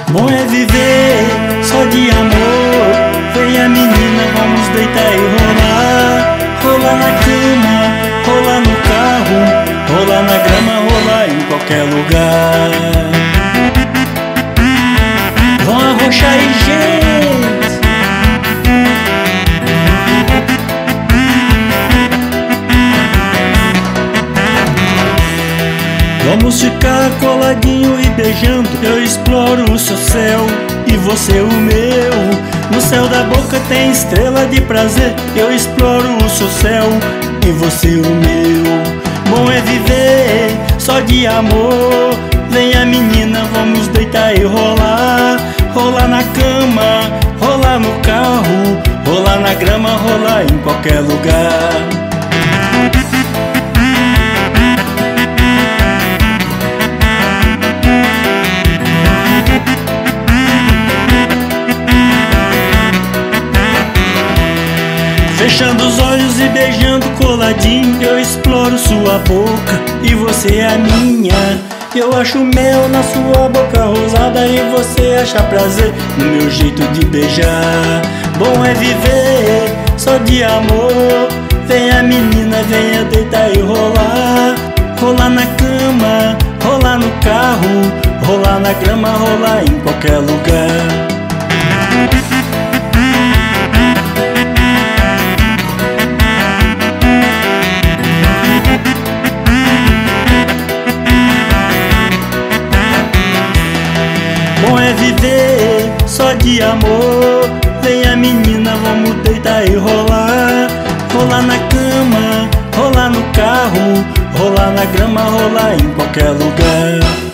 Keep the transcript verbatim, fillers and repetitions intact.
Bom é viver só de amor. Vem a menina, vamos deitar e rolar. Rolar na cama, rolar no carro, rolar na grama, rolar em qualquer lugar. Vão arrochar aí, gente. Vamos ficar coladinho e beijando. Eu exploro o seu céu e você o meu. No céu da boca tem estrela de prazer. Eu exploro o seu céu e você o meu. Bom é viver só de amor. Vem a menina, vamos deitar e rolar. Rolar na cama, rolar no carro, rolar na grama, rolar em qualquer lugar. Fechando os olhos e beijando coladinho, eu exploro sua boca e você é a minha. Eu acho mel na sua boca rosada e você acha prazer no meu jeito de beijar. Bom é viver só de amor. Vem a menina, venha deitar e rolar. Rolar na cama, rolar no carro, rolar na grama, rolar em qualquer lugar. Bom é viver só de amor. Vem a menina, vamos deitar e rolar. Rolar na cama, rolar no carro, rolar na grama, rolar em qualquer lugar.